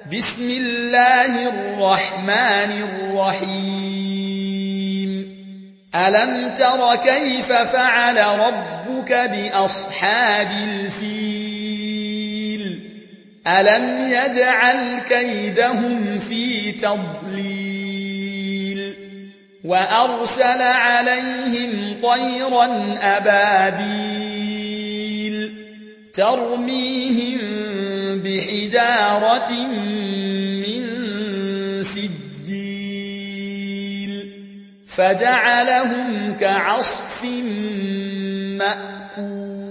بسم الله الرحمن الرحيم ألم تر كيف فعل ربك بأصحاب الفيل ألم يجعل كيدهم في تضليل وأرسل عليهم طيرا أبابيل ترميهم بحجارة من سجيل فجعلهم كعصف مأكول